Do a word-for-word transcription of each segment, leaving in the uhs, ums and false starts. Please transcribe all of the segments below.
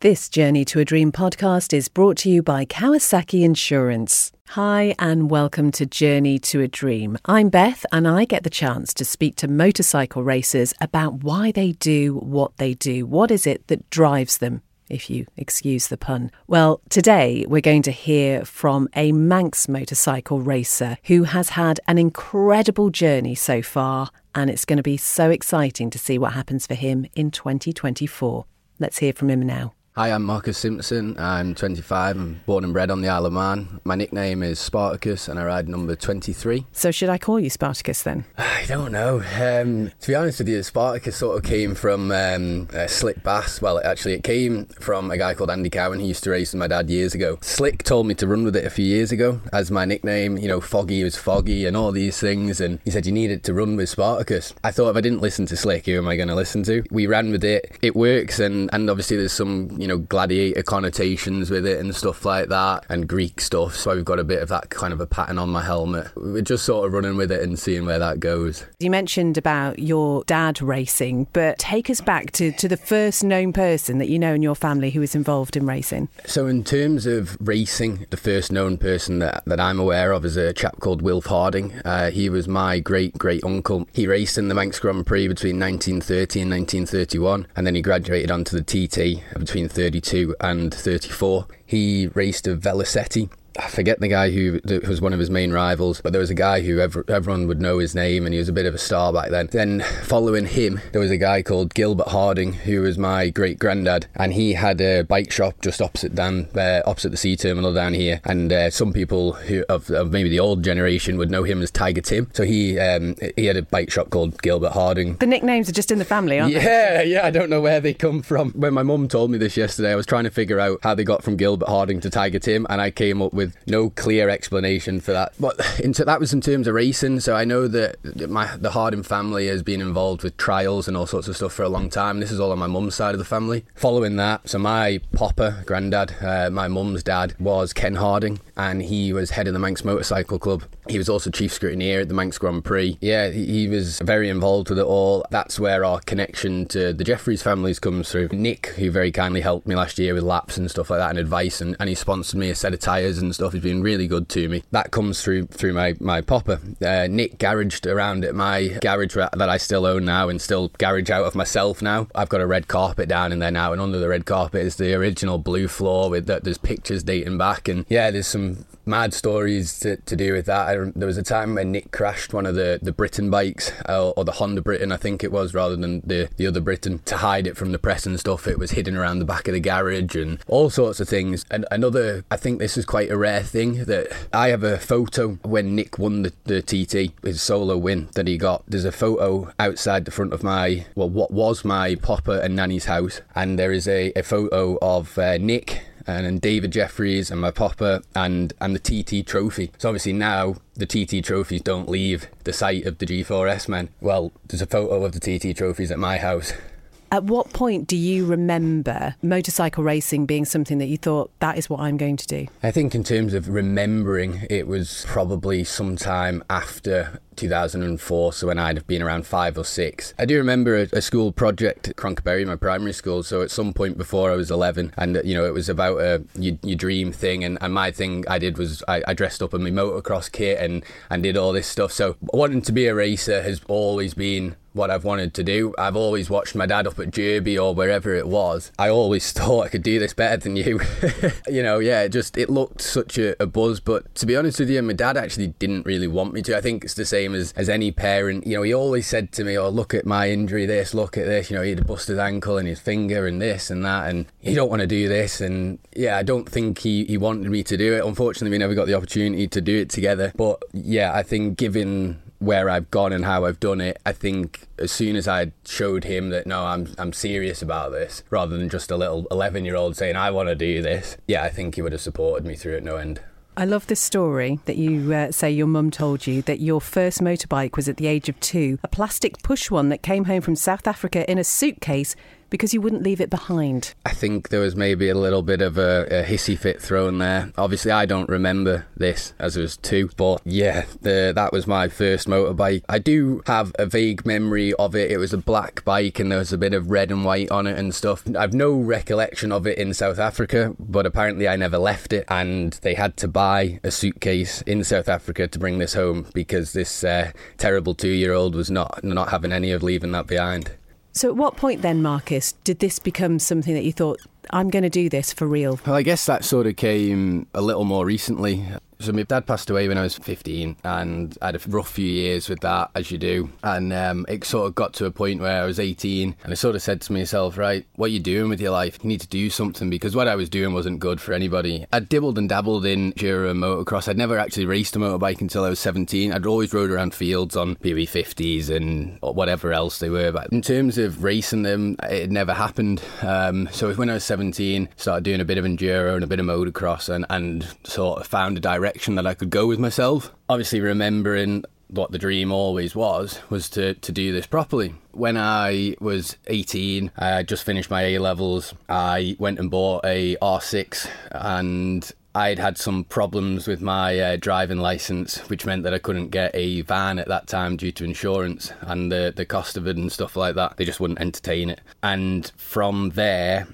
This Journey to a Dream podcast is brought to you by Kawasaki Insurance. Hi and welcome to Journey to a Dream. I'm Beth and I get the chance to speak to motorcycle racers about why they do what they do. What is it that drives them, if you excuse the pun? Well, today we're going to hear from a Manx motorcycle racer who has had an incredible journey so far, and it's going to be so exciting to see what happens for him in twenty twenty-four. Let's hear from him now. Hi, I'm Marcus Simpson. I'm twenty-five. I'm born and bred on the Isle of Man. My nickname is Spartacus and I ride number twenty-three. So should I call you Spartacus then? I don't know. Um, to be honest with you, Spartacus sort of came from um, uh, Slick Bass. Well, actually, it came from a guy called Andy Cowan who used to race with my dad years ago. Slick told me to run with it a few years ago as my nickname. You know, Foggy was Foggy and all these things. And he said, you needed to run with Spartacus. I thought if I didn't listen to Slick, who am I going to listen to? We ran with it. It works. And, and obviously there's some, you know, gladiator connotations with it and stuff like that, and Greek stuff, so we've got a bit of that kind of a pattern on my helmet. We're just sort of running with it and seeing where that goes. You mentioned about your dad racing, but take us back to, to the first known person that you know in your family who was involved in racing. So in terms of racing, the first known person that, that I'm aware of is a chap called Wilf Harding. Uh, he was my great-great-uncle. He raced in the Manx Grand Prix between nineteen thirty and nineteen thirty-one, and then he graduated onto the T T between thirty-two and thirty-four. He raced a Velicetti. I forget the guy who was one of his main rivals, but there was a guy who ever, everyone would know his name, and he was a bit of a star back then. Then following him, there was a guy called Gilbert Harding, who was my great granddad, and he had a bike shop just opposite down uh, opposite the sea terminal down here. And uh, some people who of, of maybe the old generation would know him as Tiger Tim. So he um, he had a bike shop called Gilbert Harding. The nicknames are just in the family, aren't yeah, they? Yeah, yeah. I don't know where they come from. When my mum told me this yesterday, I was trying to figure out how they got from Gilbert Harding to Tiger Tim, and I came up with no clear explanation for that. But into, that was in terms of racing. So I know that my the Harding family has been involved with trials and all sorts of stuff for a long time. This is all on my mum's side of the family. Following that, so my papa, granddad, uh, my mum's dad was Ken Harding, and he was head of the Manx Motorcycle Club. He was also chief scrutineer at the Manx Grand Prix. Yeah, he, he was very involved with it all. That's where our connection to the Jeffries families comes through. Nick, who very kindly helped me last year with laps and stuff like that and advice, and, and he sponsored me a set of tyres and stuff. He's been really good to me. That comes through through my, my papa. Uh, Nick garaged around at my garage that I still own now and still garage out of myself now. I've got a red carpet down in there now, and under the red carpet is the original blue floor with that. There's pictures dating back, and yeah, there's some mad stories to, to do with that. I, there was a time when Nick crashed one of the, the Britain bikes, uh, or the Honda Britain I think it was, rather than the, the other Britain, to hide it from the press and stuff. It was hidden around the back of the garage and all sorts of things. And another, I think this is quite a rare thing, that I have a photo when Nick won the, the T T, his solo win that he got. There's a photo outside the front of my, well, what was my papa and nanny's house, and there is a, a photo of uh, Nick and then David Jeffries and my papa and, and the T T trophy. So obviously now the T T trophies don't leave the site of the G four S men. Well, there's a photo of the T T trophies at my house. At what point do you remember motorcycle racing being something that you thought, that is what I'm going to do? I think in terms of remembering, it was probably sometime after two thousand four, so when I'd have been around five or six. I do remember a, a school project at Cronkerberry, my primary school, so at some point before I was eleven, and you know, it was about a your, your dream thing, and, and my thing I did was I, I dressed up in my motocross kit and, and did all this stuff. So wanting to be a racer has always been what I've wanted to do. I've always watched my dad up at Derby or wherever it was. I always thought I could do this better than you. You know, yeah, it just, it looked such a, a buzz. But to be honest with you, my dad actually didn't really want me to. I think it's the same as, as any parent. You know, he always said to me, oh, look at my injury, this, look at this. You know, he had a busted ankle and his finger and this and that, and you don't want to do this. And yeah, I don't think he, he wanted me to do it. Unfortunately, we never got the opportunity to do it together. But yeah, I think given where I've gone and how I've done it, I think as soon as I showed him that no, I'm I'm serious about this, rather than just a little eleven year old saying I want to do this, yeah, I think he would have supported me through it no end. I love this story that you uh, say your mum told you, that your first motorbike was at the age of two, a plastic push one that came home from South Africa in a suitcase because you wouldn't leave it behind? I think there was maybe a little bit of a, a hissy fit thrown there. Obviously, I don't remember this as I was two, but yeah, the, that was my first motorbike. I do have a vague memory of it. It was a black bike and there was a bit of red and white on it and stuff. I've no recollection of it in South Africa, but apparently I never left it, and they had to buy a suitcase in South Africa to bring this home because this uh, terrible two-year-old was not not having any of leaving that behind. So at what point then, Marcus, did this become something that you thought, I'm going to do this for real? Well, I guess that sort of came a little more recently. So my dad passed away when I was fifteen, and I had a rough few years with that, as you do. And um, it sort of got to a point where I was eighteen, and I sort of said to myself, right, what are you doing with your life? You need to do something, because what I was doing wasn't good for anybody. I'd dibbled and dabbled in enduro and motocross. I'd never actually raced a motorbike until I was seventeen. I'd always rode around fields on B B fifties and whatever else they were. But in terms of racing them, it had never happened. Um, so when I was seventeen, started doing a bit of enduro and a bit of motocross, and, and sort of found a direction that I could go with myself. Obviously remembering what the dream always was, was to, to do this properly. When I was eighteen, I just finished my A-levels. I went and bought a R six, and I'd had some problems with my uh, driving licence, which meant that I couldn't get a van at that time due to insurance and the, the cost of it and stuff like that. They just wouldn't entertain it. And from there,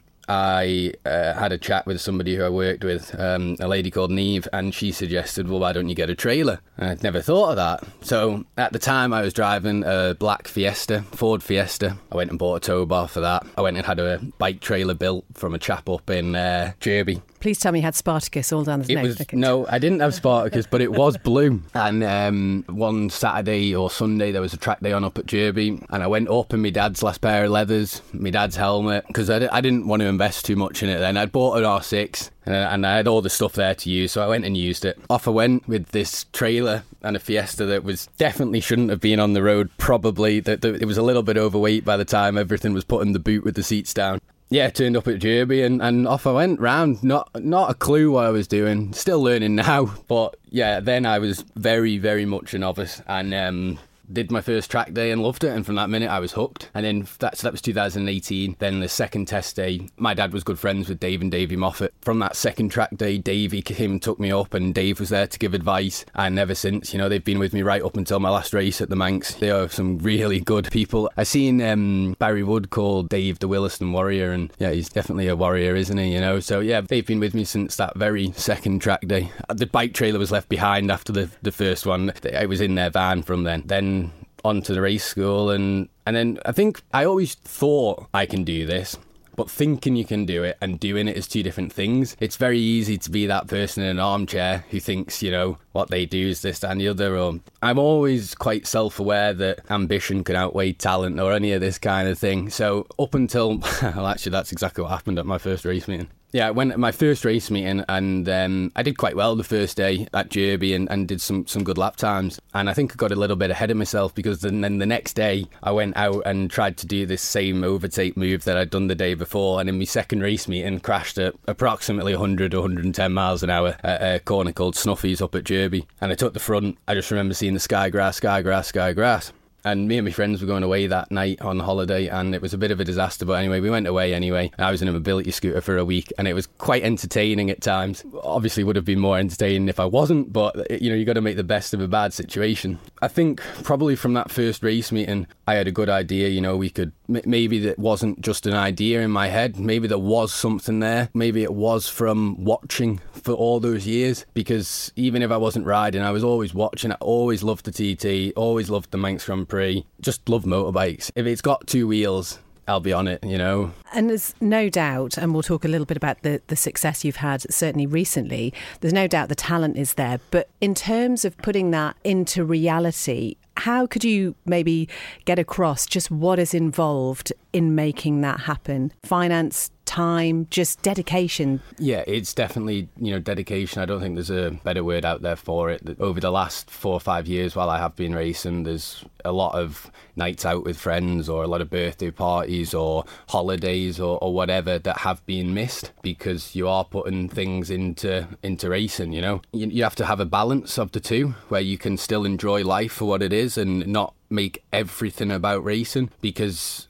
I uh, had a chat with somebody who I worked with, um, a lady called Neve, and she suggested, well, why don't you get a trailer? And I'd never thought of that. So at the time I was driving a black Fiesta, Ford Fiesta. I went and bought a tow bar for that. I went and had a bike trailer built from a chap up in uh, Derby. Please tell me you had Spartacus all down the it nose. Was, no, I didn't have Spartacus, but it was blue. And um, one Saturday or Sunday, there was a track day on up at Derby, and I went up in my dad's last pair of leathers, my dad's helmet, because I, d- I didn't want to invest too much in it then. I'd bought an R six, and, and I had all the stuff there to use, so I went and used it. Off I went with this trailer and a Fiesta that was definitely shouldn't have been on the road, probably. That It was a little bit overweight by the time everything was put in the boot with the seats down. Yeah, turned up at Derby and, and off I went round. Not not a clue what I was doing. Still learning now. But yeah, then I was very, very much a novice, and um, did my first track day and loved it. And from that minute, I was hooked. And then that, so that was two thousand eighteen. Then the second test day, my dad was good friends with Dave and Davey Moffat. From that second track day, Davey came and took me up, and Dave was there to give advice. And ever since, you know, they've been with me right up until my last race at the Manx. They are some really good people. I seen um, Barry Wood called Dave the Williston Warrior, and yeah, he's definitely a warrior, isn't he? You know, so yeah, they've been with me since that very second track day. The bike trailer was left behind after the, the first one. I was in their van from then. Then onto the race school, and and then I think I always thought I can do this, but thinking you can do it and doing it is two different things. It's very easy to be that person in an armchair who thinks, you know, what they do is this, that and the other. Or I'm always quite self-aware that ambition can outweigh talent or any of this kind of thing. So up until, well actually that's exactly what happened at my first race meeting. Yeah, I went at my first race meeting, and um, I did quite well the first day at Derby, and, and did some, some good lap times. And I think I got a little bit ahead of myself, because then, then the next day I went out and tried to do this same overtake move that I'd done the day before. And in my second race meeting, crashed at approximately one hundred or one hundred ten miles an hour at a corner called Snuffy's up at Derby. And I took the front. I just remember seeing the sky grass, sky grass, sky grass. And me and my friends were going away that night on holiday, and it was a bit of a disaster, but anyway, we went away anyway. I was in a mobility scooter for a week, and it was quite entertaining at times. Obviously would have been more entertaining if I wasn't, but you know, you got to make the best of a bad situation. I think probably from that first race meeting, I had a good idea, you know, we could, maybe that wasn't just an idea in my head, maybe there was something there, maybe it was from watching for all those years, because even if I wasn't riding, I was always watching. I always loved the T T, always loved the Manx Grand Prix, just love motorbikes. If it's got two wheels, I'll be on it, you know. And there's no doubt, and we'll talk a little bit about the, the success you've had, certainly recently, there's no doubt the talent is there. But in terms of putting that into reality, how could you maybe get across just what is involved in making that happen? Finance, time, just dedication. Yeah, it's definitely, you know, dedication. I don't think there's a better word out there for it. Over the last four or five years while I have been racing, there's a lot of nights out with friends, or a lot of birthday parties or holidays or, or whatever that have been missed, because you are putting things into into racing, you know. You, you have to have a balance of the two, where you can still enjoy life for what it is and not make everything about racing, because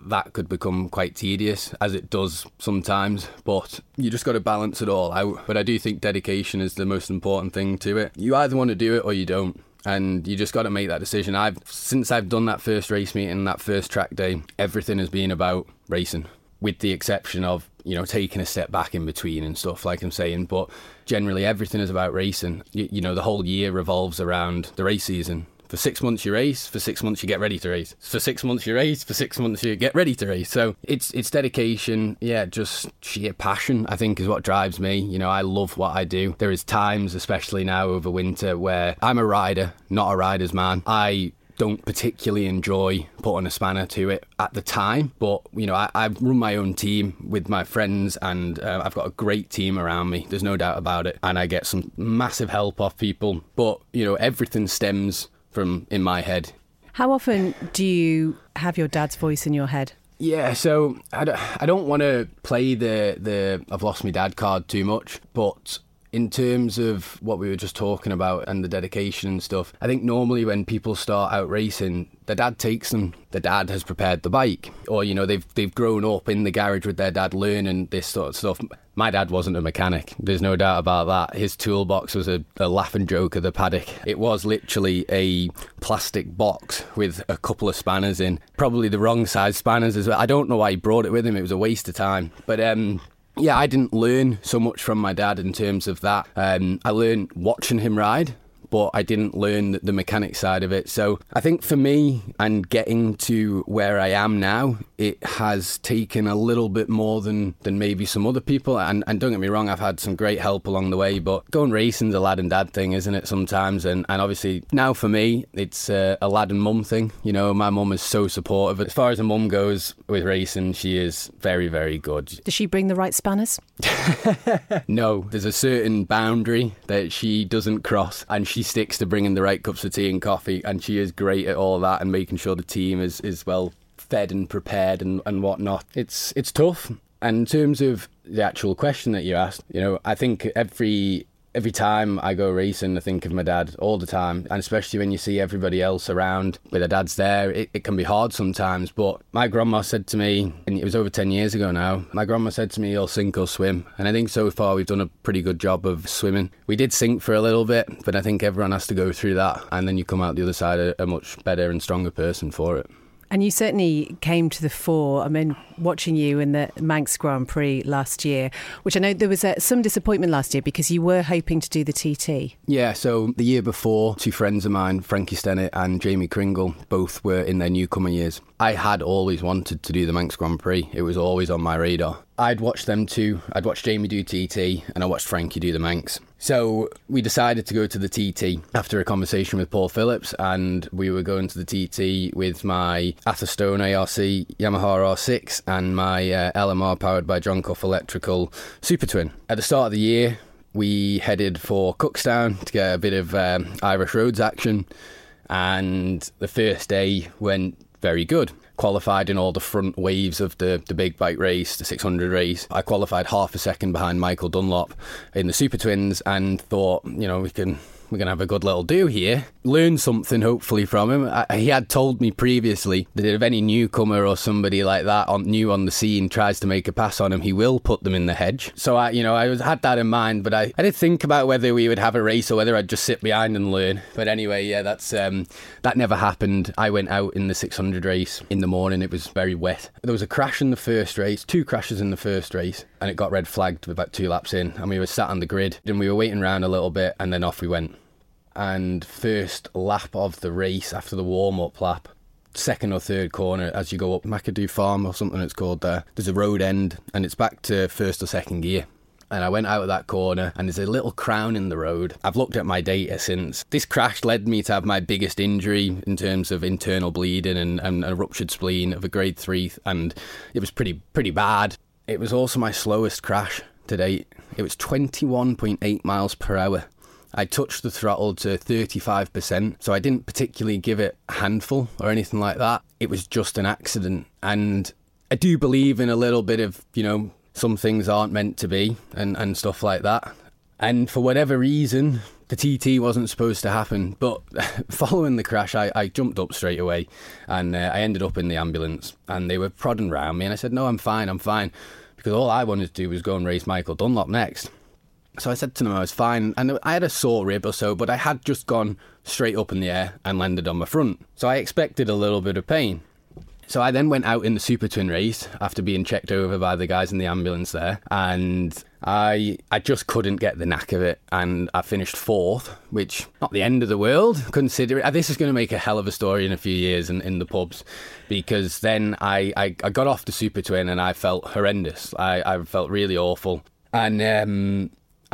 that could become quite tedious, as it does sometimes, but you just got to balance it all out. But I do think dedication is the most important thing to it. You either want to do it or you don't. And you just got to make that decision. I've since I've done that first race meeting, that first track day, everything has been about racing, with the exception of, you know, taking a step back in between and stuff, like I'm saying. But generally, everything is about racing. You, you know, the whole year revolves around the race season. For six months you race, for six months you get ready to race. For six months you race, for six months you get ready to race. So it's it's dedication, yeah, just sheer passion, I think, is what drives me. You know, I love what I do. There is times, especially now over winter, where I'm a rider, not a rider's man. I don't particularly enjoy putting a spanner to it at the time, but you know, I, I run my own team with my friends, and uh, I've got a great team around me, there's no doubt about it, and I get some massive help off people, but you know, everything stems from in my head. How often do you have your dad's voice in your head? Yeah, so I don't, I don't want to play the, the I've lost my dad card too much, but in terms of what we were just talking about and the dedication and stuff, I think normally when people start out racing, their dad takes them. The dad has prepared the bike, or you know, they've they've grown up in the garage with their dad learning this sort of stuff. My dad wasn't a mechanic, there's no doubt about that. His toolbox was a, a laughing joke of the paddock. It was literally a plastic box with a couple of spanners in, probably the wrong size spanners as well. I don't know why he brought it with him, it was a waste of time. But um yeah, I didn't learn so much from my dad in terms of that. Um, I learned watching him ride, but I didn't learn the mechanic side of it. So I think for me, and getting to where I am now, it has taken a little bit more than, than maybe some other people. And, and don't get me wrong, I've had some great help along the way, but going racing's a lad and dad thing, isn't it, sometimes? And, and obviously now for me, it's a, a lad and mum thing. You know, my mum is so supportive. As far as a mum goes with racing, she is very, very good. Does she bring the right spanners? No, there's a certain boundary that she doesn't cross, and she sticks to bringing the right cups of tea and coffee, and she is great at all that and making sure the team is, is well fed and prepared and, and whatnot. It's it's tough. And in terms of the actual question that you asked, you know, I think every every time I go racing, I think of my dad all the time, and especially when you see everybody else around with their dads there, it, it can be hard sometimes. But my grandma said to me, and it was over ten years ago now, my grandma said to me, you'll sink or swim. And I think so far we've done a pretty good job of swimming. We did sink for a little bit, but I think everyone has to go through that, and then you come out the other side a, a much better and stronger person for it. And you certainly came to the fore. I mean, watching you in the Manx Grand Prix last year, which I know there was uh, some disappointment last year because you were hoping to do the T T. Yeah, so the year before, two friends of mine, Frankie Stennett and Jamie Kringle, both were in their newcomer years. I had always wanted to do the Manx Grand Prix. It was always on my radar. I'd watched them too. I'd watched Jamie do T T and I watched Frankie do the Manx. So we decided to go to the T T after a conversation with Paul Phillips, and we were going to the T T with my Atherstone A R C Yamaha R six and my uh, L M R powered by John Cuff Electrical Super Twin. At the start of the year, we headed for Cookstown to get a bit of um, Irish Roads action, and the first day went very good. Qualified in all the front waves of the, the big bike race, the six hundred race. I qualified half a second behind Michael Dunlop in the Super Twins and thought, you know, we can... we're going to have a good little do here. Learn something, hopefully, from him. I, he had told me previously that if any newcomer or somebody like that on, new on the scene tries to make a pass on him, he will put them in the hedge. So, I, you know, I was, had that in mind, but I, I did think about whether we would have a race or whether I'd just sit behind and learn. But anyway, yeah, that's um, that never happened. I went out in the six hundred race in the morning. It was very wet. There was a crash in the first race, two crashes in the first race, and it got red flagged about two laps in, and we were sat on the grid, and we were waiting around a little bit, and then off we went. And first lap of the race after the warm-up lap, second or third corner as you go up McAdoo Farm or something it's called there, there's a road end and it's back to first or second gear. And I went out of that corner and there's a little crown in the road. I've looked at my data since. This crash led me to have my biggest injury in terms of internal bleeding and, and a ruptured spleen of a grade three, and it was pretty pretty bad. It was also my slowest crash to date. It was twenty-one point eight miles per hour. I touched the throttle to thirty-five percent, so I didn't particularly give it a handful or anything like that. It was just an accident, and I do believe in a little bit of, you know, some things aren't meant to be and, and stuff like that. And for whatever reason, The T T wasn't supposed to happen, but following the crash, I, I jumped up straight away, and uh, I ended up in the ambulance, and they were prodding round me, and I said, no, I'm fine, I'm fine, because all I wanted to do was go and race Michael Dunlop next. So I said to them I was fine, and I had a sore rib or so, but I had just gone straight up in the air and landed on my front. So I expected a little bit of pain. So I then went out in the Super Twin race after being checked over by the guys in the ambulance there, and I I just couldn't get the knack of it, and I finished fourth, which not the end of the world, considering this is going to make a hell of a story in a few years in, in the pubs, because then I, I, I got off the Super Twin and I felt horrendous. I, I felt really awful, and um,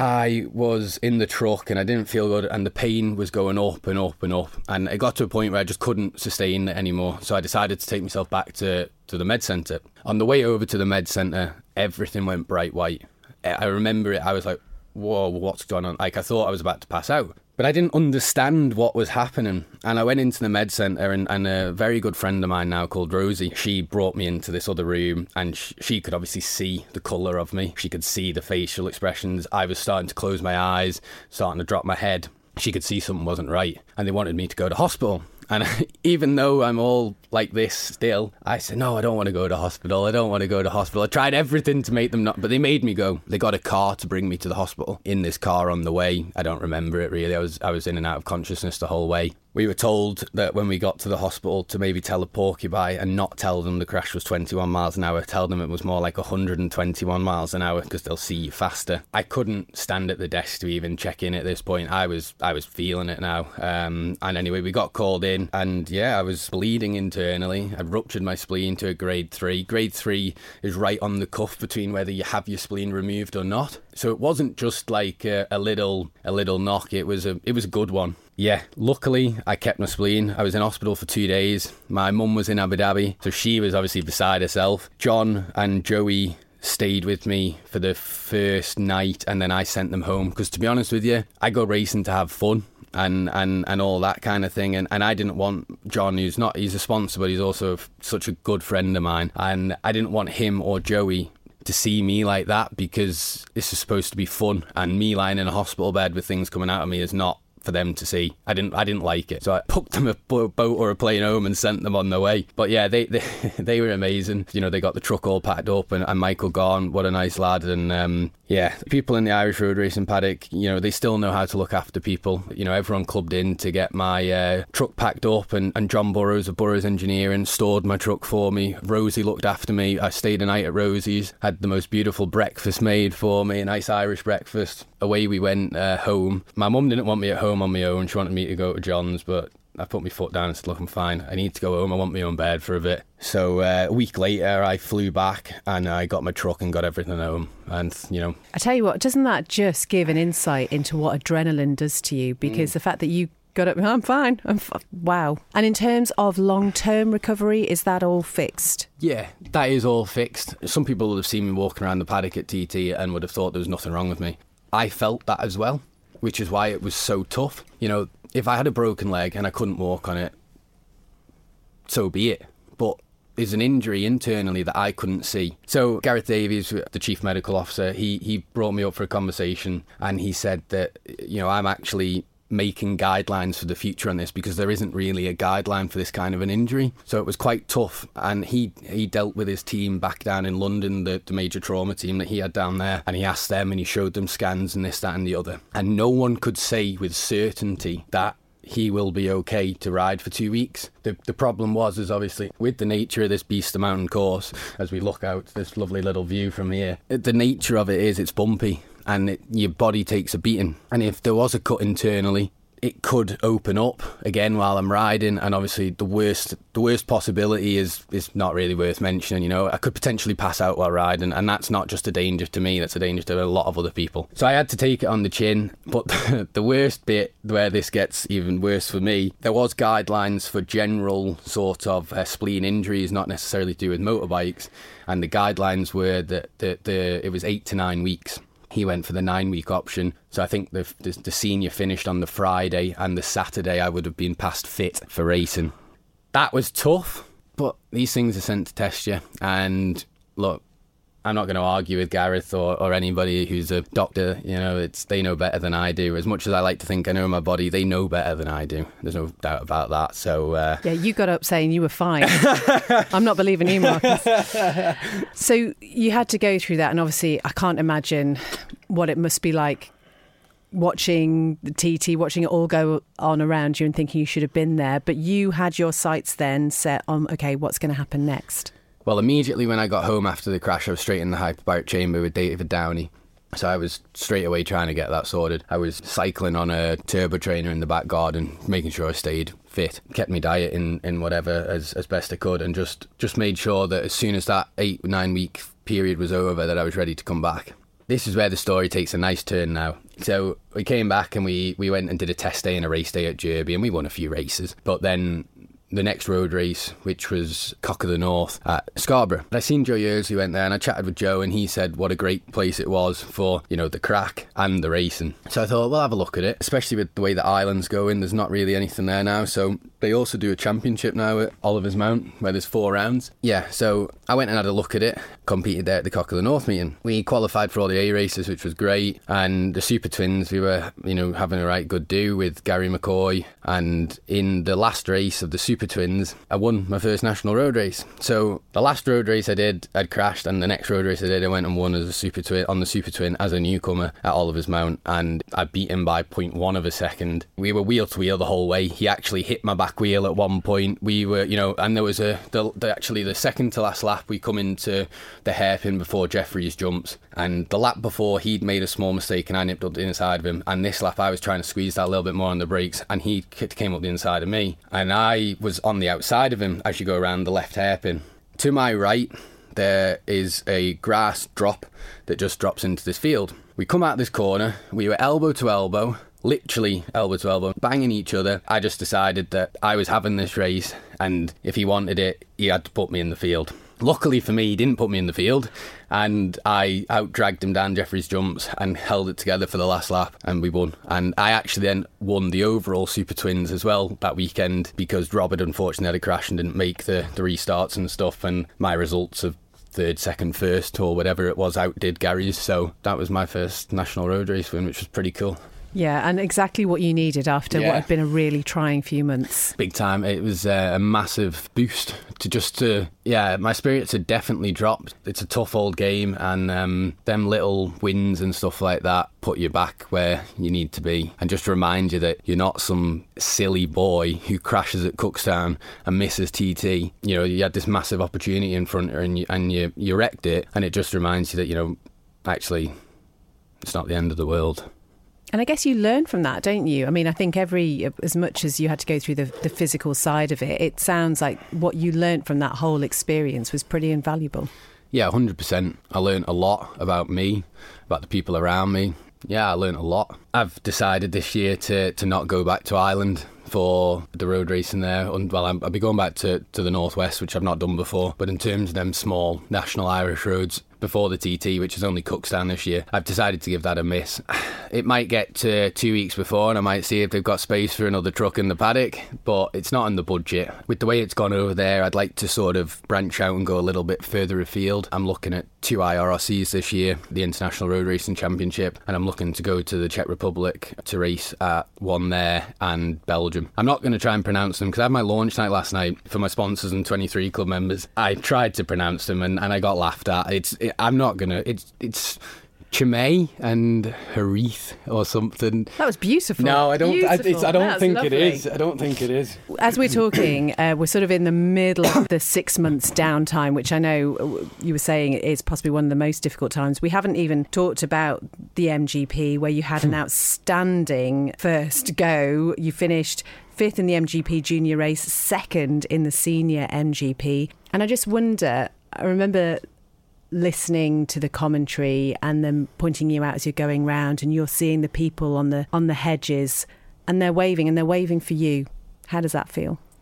I was in the truck and I didn't feel good, and the pain was going up and up and up, and it got to a point where I just couldn't sustain it anymore. So I decided to take myself back to, to the med centre. On the way over to the med centre, everything went bright white. I remember it, I was like, whoa, what's going on? Like, I thought I was about to pass out. But I didn't understand what was happening. And I went into the med centre, and, and a very good friend of mine now called Rosie, she brought me into this other room, and sh- she could obviously see the colour of me. She could see the facial expressions. I was starting to close my eyes, starting to drop my head. She could see something wasn't right, and they wanted me to go to hospital. And even though I'm all like this still, I said, no, I don't want to go to hospital. I don't want to go to hospital. I tried everything to make them not, but they made me go. They got a car to bring me to the hospital. In this car on the way, I don't remember it really. I was I was in and out of consciousness the whole way. We were told that when we got to the hospital to maybe tell a porcupine and not tell them the crash was twenty-one miles an hour, tell them it was more like one hundred twenty-one miles an hour because they'll see you faster. I couldn't stand at the desk to even check in at this point. I was I was feeling it now. Um, and anyway, we got called in, and yeah, I was bleeding internally. I ruptured my spleen to a grade three. Grade three is right on the cuff between whether you have your spleen removed or not. So it wasn't just like a, a little a little knock. It was a it was a good one. Yeah, luckily I kept my spleen. I was in hospital for two days. My mum was in Abu Dhabi, so she was obviously beside herself. John and Joey stayed with me for the first night, and then I sent them home, because to be honest with you, I go racing to have fun and and and all that kind of thing, and and I didn't want John, who's not he's a sponsor, but he's also such a good friend of mine, and I didn't want him or Joey to see me like that, because this is supposed to be fun, and me lying in a hospital bed with things coming out of me is not for them to see. I didn't I didn't like it, so I booked them a boat or a plane home and sent them on their way. But yeah, they they, they were amazing. You know, they got the truck all packed up, and, and Michael Garn, what a nice lad. And um, yeah, people in the Irish Road Racing paddock, you know, they still know how to look after people. You know, everyone clubbed in to get my uh, truck packed up, and, and John Burrows of Burrows Engineering stored my truck for me. Rosie looked after me. I stayed a night at Rosie's, had the most beautiful breakfast made for me, a nice Irish breakfast. Away we went uh, home. My mum didn't want me at home on my own. She wanted me to go to John's, but I put my foot down and said, look, I'm fine. I need to go home. I want my own bed for a bit. So uh, a week later, I flew back and I got my truck and got everything home. And, you know. I tell you what, doesn't that just give an insight into what adrenaline does to you? Because mm. the fact that you got up, I'm fine. I'm f- wow. And in terms of long-term recovery, is that all fixed? Yeah, that is all fixed. Some people would have seen me walking around the paddock at T T and would have thought there was nothing wrong with me. I felt that as well, which is why it was so tough. You know, if I had a broken leg and I couldn't walk on it, so be it. But there's an injury internally that I couldn't see. So Gareth Davies, the chief medical officer, he, he brought me up for a conversation, and he said that, you know, I'm actually making guidelines for the future on this, because there isn't really a guideline for this kind of an injury. So it was quite tough, and he he dealt with his team back down in London, the, the major trauma team that he had down there, and he asked them and he showed them scans and this, that and the other, and no one could say with certainty that he will be okay to ride for two weeks. The the problem was, is obviously with the nature of this Beast of Mountain course, as we look out this lovely little view from here, the nature of it is it's bumpy, and it, your body takes a beating. And if there was a cut internally, it could open up again while I'm riding. And obviously the worst the worst possibility is is not really worth mentioning. You know, I could potentially pass out while riding, and that's not just a danger to me, that's a danger to a lot of other people. So I had to take it on the chin. But the worst bit, where this gets even worse for me, there was guidelines for general sort of uh, spleen injuries, not necessarily to do with motorbikes, and the guidelines were that the, the it was eight to nine weeks. He went for the nine-week option. So I think the, the the senior finished on the Friday, and the Saturday I would have been past fit for racing. That was tough, but these things are sent to test you. And look, I'm not going to argue with Gareth or, or anybody who's a doctor. You know, it's they know better than I do. As much as I like to think I know my body, they know better than I do. There's no doubt about that. So uh... yeah, you got up saying you were fine. I'm not believing you, Marcus. So you had to go through that, and obviously I can't imagine what it must be like watching the T T, watching it all go on around you and thinking you should have been there. But you had your sights then set on, okay, what's going to happen next? Well, immediately when I got home after the crash, I was straight in the hyperbaric chamber with David Downey. So I was straight away trying to get that sorted. I was cycling on a turbo trainer in the back garden, making sure I stayed fit, kept my diet in, in whatever as, as best I could, and just, just made sure that as soon as that eight, nine week period was over, that I was ready to come back. This is where the story takes a nice turn now. So we came back and we, we went and did a test day and a race day at Derby, and we won a few races. But then the next road race, which was Cock of the North at Scarborough. I seen Joe Yearsley went there, and I chatted with Joe, and he said what a great place it was for, you know, the crack and the racing. So I thought, well, have a look at it, especially with the way the island's going. There's not really anything there now. So they also do a championship now at Oliver's Mount, where there's four rounds. Yeah, so I went and had a look at it, competed there at the Cock of the North meeting. We qualified for all the A races, which was great. And the Super Twins, we were, you know, having a right good do with Gary McCoy. And in the last race of the Super Twins, I won my first national road race. So the last road race I did, I'd crashed, and the next road race I did, I went and won as a Super Twin on the Super Twin as a newcomer at Oliver's Mount, and I beat him by zero point one of a second. We were wheel to wheel the whole way. He actually hit my back wheel at one point. We were, you know, and there was a the, the actually the second to last lap, we come into the hairpin before Jeffries jumps, and the lap before he'd made a small mistake and I nipped up the inside of him, and this lap I was trying to squeeze that a little bit more on the brakes, and he came up the inside of me, and I was on the outside of him as you go around the left hairpin. To my right there is a grass drop that just drops into this field. We come out this corner, we were elbow to elbow, literally elbow to elbow, banging each other. I just decided that I was having this race, and if he wanted it, he had to put me in the field. Luckily for me, he didn't put me in the field, and I out-dragged him down Jeffries jumps and held it together for the last lap, and we won. And I actually then won the overall Super Twins as well that weekend, because Robert unfortunately had a crash and didn't make the, the restarts and stuff, and my results of third, second, first, or whatever it was outdid Gary's. So that was my first national road race win, which was pretty cool. Yeah, and exactly what you needed after yeah. what had been a really trying few months. Big time. It was uh, a massive boost to just to, yeah, my spirits had definitely dropped. It's a tough old game, and um, them little wins and stuff like that put you back where you need to be, and just remind you that you're not some silly boy who crashes at Cookstown and misses T T. You know, you had this massive opportunity in front of you, and you, and you, you wrecked it, and it just reminds you that, you know, actually, it's not the end of the world. And I guess you learn from that, don't you? I mean, I think every, as much as you had to go through the, the physical side of it, it sounds like what you learned from that whole experience was pretty invaluable. Yeah, one hundred percent. I learned a lot about me, about the people around me. Yeah, I learned a lot. I've decided this year to, to not go back to Ireland for the road racing there. Well, I'll be going back to, to the Northwest, which I've not done before. But in terms of them small national Irish roads before the T T, which is only Cookstown this year, I've decided to give that a miss. It might get to two weeks before, and I might see if they've got space for another truck in the paddock, but it's not in the budget. With the way it's gone over there, I'd like to sort of branch out and go a little bit further afield. I'm looking at two I R R Cs this year, the International Road Racing Championship, and I'm looking to go to the Czech Republic to race at one there and Belgium. I'm not going to try and pronounce them because I had my launch night last night for my sponsors and twenty-three club members. I tried to pronounce them and, and I got laughed at. It's it, I'm not going to... It's... it's Chimay and Harith or something. That was beautiful. No, I don't. I, it's, I don't That's think lovely. it is. I don't think it is. As we're talking, uh, we're sort of in the middle of the six months downtime, which I know you were saying is possibly one of the most difficult times. We haven't even talked about the M G P, where you had an outstanding first go. You finished fifth in the M G P junior race, second in the senior M G P, and I just wonder. I remember listening to the commentary and them pointing you out as you're going round, and you're seeing the people on the on the hedges and they're waving and they're waving for you. How does that feel?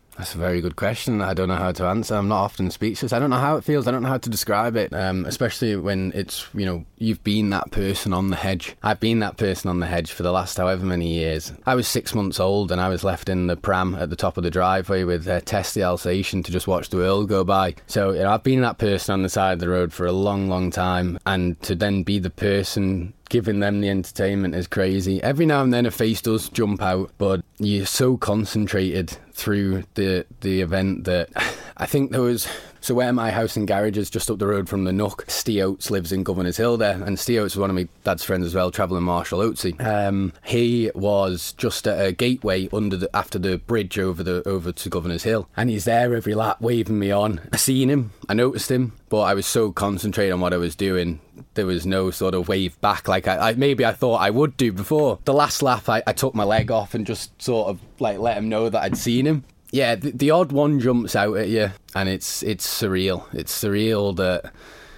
That's a very good question. I don't know how to answer. I'm not often speechless. I don't know how it feels. I don't know how to describe it, um, especially when it's, you know, you've been that person on the hedge. I've been that person on the hedge for the last however many years. I was six months old and I was left in the pram at the top of the driveway with uh, Tess the Alsatian to just watch the world go by. So, you know, I've been that person on the side of the road for a long, long time, and to then be the person giving them the entertainment is crazy. Every now and then a face does jump out, but you're so concentrated through the the event that I think there was... So where my house and garage is, just up the road from the Nook, Steve Oates lives in Governor's Hill there, and Steve Oates was one of my dad's friends as well, travelling Marshall Oatesy. Um, he was just at a gateway under the, after the bridge over the over to Governor's Hill, and he's there every lap waving me on. I seen him, I noticed him, but I was so concentrated on what I was doing, there was no sort of wave back like I, I maybe I thought I would do before. The last lap, I, I took my leg off and just sort of like let him know that I'd seen him. Yeah, the, the odd one jumps out at you, and it's it's surreal. It's surreal that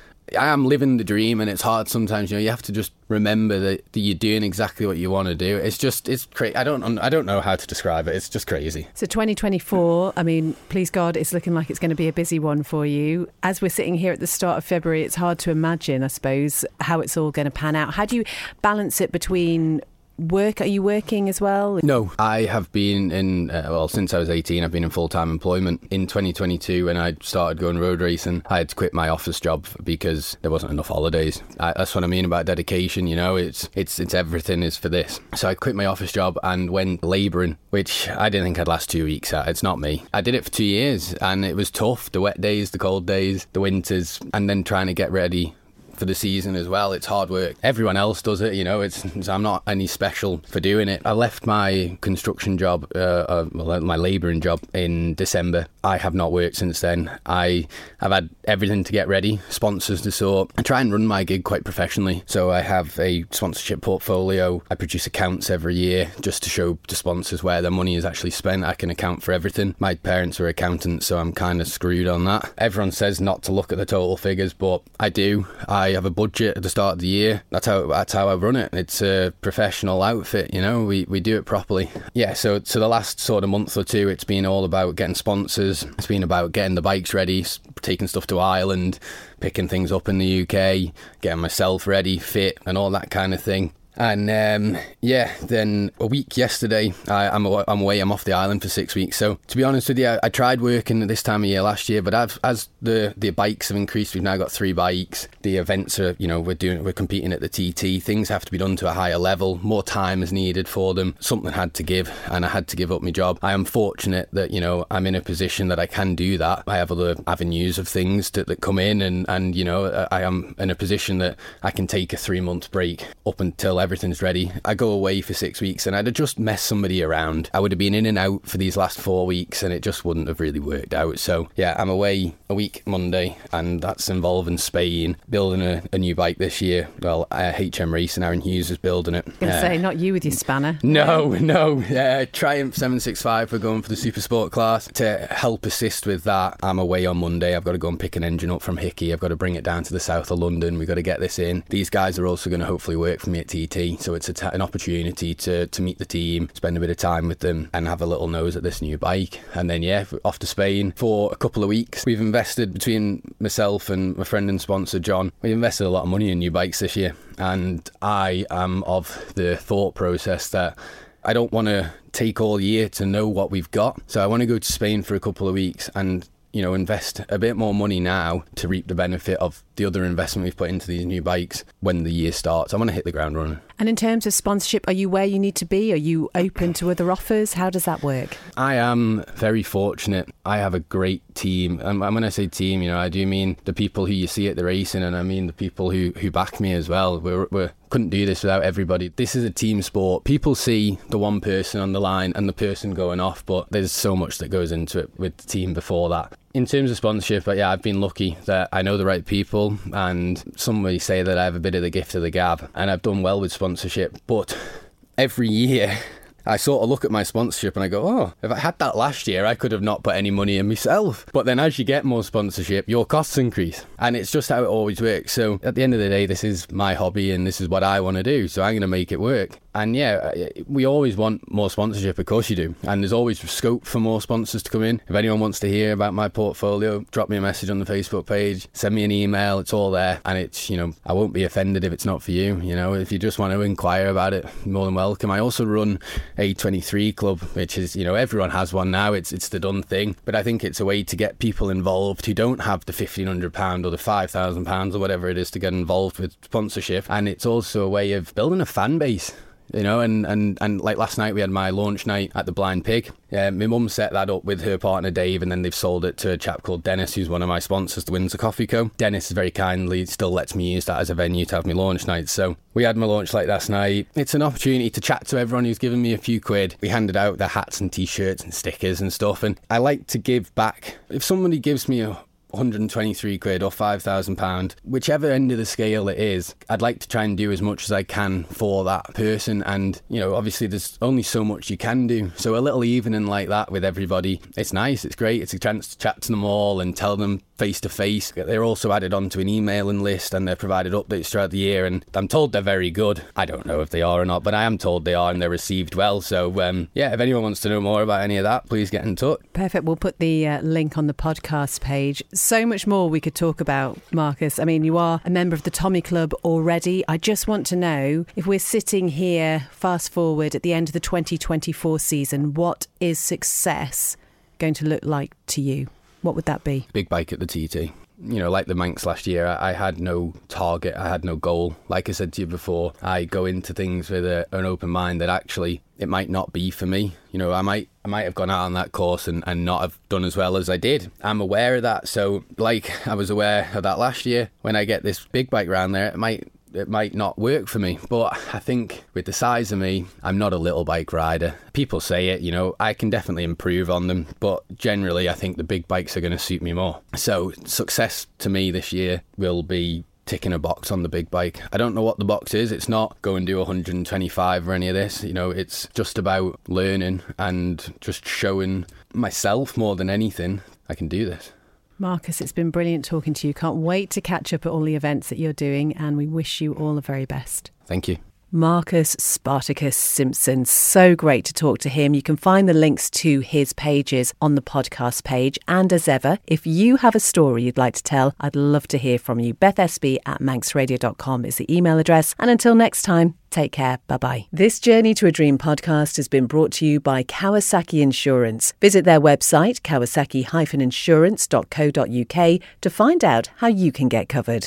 I am living the dream, and it's hard sometimes. You know, you have to just remember that, that you're doing exactly what you want to do. It's just, it's crazy. I don't, I don't know how to describe it. It's just crazy. So twenty twenty-four, I mean, please God, it's looking like it's going to be a busy one for you. As we're sitting here at the start of February, it's hard to imagine, I suppose, how it's all going to pan out. How do you balance it between work? Are you working as well? No, I have been in, uh, well, since I was eighteen, I've been in full-time employment. In twenty twenty-two, when I started going road racing, I had to quit my office job because there wasn't enough holidays. I, that's what I mean about dedication, you know, it's, it's, it's everything is for this. So I quit my office job and went labouring, which I didn't think I'd last two weeks at. It's not me. I did it for two years and it was tough. The wet days, the cold days, the winters, and then trying to get ready for the season as well. It's hard work. Everyone else does it, you know. It's, it's I'm not any special for doing it. I left my construction job, uh, uh, well, my labouring job in December. I have not worked since then. I have had everything to get ready, sponsors to sort. I try and run my gig quite professionally. So I have a sponsorship portfolio. I produce accounts every year just to show to sponsors where their money is actually spent. I can account for everything. My parents are accountants, so I'm kind of screwed on that. Everyone says not to look at the total figures, but I do. I have a budget at the start of the year. That's how that's how I run it. It's a professional outfit, you know. We we do it properly. Yeah, so so the last sort of month or two, it's been all about getting sponsors. It's been about getting the bikes ready, taking stuff to Ireland, picking things up in the U K, getting myself ready, fit, and all that kind of thing. And um, yeah, then a week yesterday, I, I'm, aw- I'm away, I'm off the island for six weeks. So to be honest with you, I, I tried working at this time of year last year, but I've, as the, the bikes have increased, we've now got three bikes. The events are, you know, we're doing, we're competing at the T T. Things have to be done to a higher level. More time is needed for them. Something had to give, and I had to give up my job. I am fortunate that, you know, I'm in a position that I can do that. I have other avenues of things to, that come in, and, and, you know, I am in a position that I can take a three month break up until everything's ready. I go away for six weeks and I'd have just messed somebody around. I would have been in and out for these last four weeks and it just wouldn't have really worked out. So yeah, I'm away a week Monday, and that's involving Spain, building a, a new bike this year. Well, uh, H M Racing, Aaron Hughes is building it. I was going to uh, say, not you with your spanner. No, no. Uh, Triumph seven sixty-five, we're going for the Super Sport class. To help assist with that, I'm away on Monday. I've got to go and pick an engine up from Hickey. I've got to bring it down to the south of London. We've got to get this in. These guys are also going to hopefully work for me at T T, so it's a t- an opportunity to, to meet the team, spend a bit of time with them, and have a little nose at this new bike. And then, yeah, off to Spain for a couple of weeks. We've invested, between myself and my friend and sponsor, John, we invested a lot of money in new bikes this year. And I am of the thought process that I don't want to take all year to know what we've got. So I want to go to Spain for a couple of weeks and, you know, invest a bit more money now to reap the benefit of the other investment we've put into these new bikes when the year starts. I want to hit the ground running. And in terms of sponsorship, are you where you need to be? Are you open to other offers? How does that work? I am very fortunate. I have a great team. And when I say team, you know, I do mean the people who you see at the racing, and I mean the people who, who back me as well. We're, we're couldn't do this without everybody. This is a team sport. People see the one person on the line and the person going off, but there's so much that goes into it with the team before that. In terms of sponsorship, yeah, I've been lucky that I know the right people, and some may say that I have a bit of the gift of the gab, and I've done well with sponsorship. But every year I sort of look at my sponsorship and I go, oh, if I had that last year, I could have not put any money in myself. But then as you get more sponsorship, your costs increase. And it's just how it always works. So at the end of the day, this is my hobby and this is what I want to do. So I'm going to make it work. And yeah, we always want more sponsorship, of course you do. And there's always scope for more sponsors to come in. If anyone wants to hear about my portfolio, drop me a message on the Facebook page, send me an email, it's all there. And it's, you know, I won't be offended if it's not for you. You know, if you just want to inquire about it, more than welcome. I also run a twenty-three club, which is, you know, everyone has one now. It's it's the done thing. But I think it's a way to get people involved who don't have the fifteen hundred pounds or the five thousand pounds or whatever it is to get involved with sponsorship. And it's also a way of building a fan base. You know, and, and, and like last night we had my launch night at the Blind Pig. Yeah, my mum set that up with her partner Dave, and then they've sold it to a chap called Dennis, who's one of my sponsors, the Windsor Coffee Co. Dennis very kindly still lets me use that as a venue to have my launch night. So we had my launch night last night. It's an opportunity to chat to everyone who's given me a few quid. We handed out their hats and t-shirts and stickers and stuff, and I like to give back. If somebody gives me a one hundred twenty-three quid or five thousand pounds, whichever end of the scale it is, I'd like to try and do as much as I can for that person. And, you know, obviously there's only so much you can do. So a little evening like that with everybody, it's nice, it's great. It's a chance to chat to them all and tell them face to face. They're also added onto an emailing list and they're provided updates throughout the year. And I'm told they're very good. I don't know if they are or not, but I am told they are and they're received well. So, um, yeah, if anyone wants to know more about any of that, please get in touch. Perfect. We'll put the uh, link on the podcast page. So much more we could talk about, Marcus. I mean, you are a member of the Tommy Club already. I just want to know, if we're sitting here, fast forward at the end of the twenty twenty-four season, what is success going to look like to you? What would that be? Big bike at the T T. You know, like the Manx last year, I had no target, I had no goal. Like I said to you before, I go into things with a, an open mind that actually it might not be for me. You know, I might I might have gone out on that course and, and not have done as well as I did. I'm aware of that. So, like I was aware of that last year, when I get this big bike round there, it might it might not work for me. But I think with the size of me, I'm not a little bike rider. People say it, you know, I can definitely improve on them, but generally I think the big bikes are going to suit me more. So success to me this year will be ticking a box on the big bike. I don't know what the box is. It's not go and do one hundred twenty-five or any of this. You know, it's just about learning and just showing myself more than anything I can do this. Marcus, it's been brilliant talking to you. Can't wait to catch up at all the events that you're doing, and we wish you all the very best. Thank you. Marcus Spartacus Simpson. So great to talk to him. You can find the links to his pages on the podcast page. And as ever, if you have a story you'd like to tell, I'd love to hear from you. Beth Espy at manx radio dot com is the email address. And until next time, take care. Bye-bye. This Journey to a Dream podcast has been brought to you by Kawasaki Insurance. Visit their website, kawasaki dash insurance dot co dot uk, to find out how you can get covered.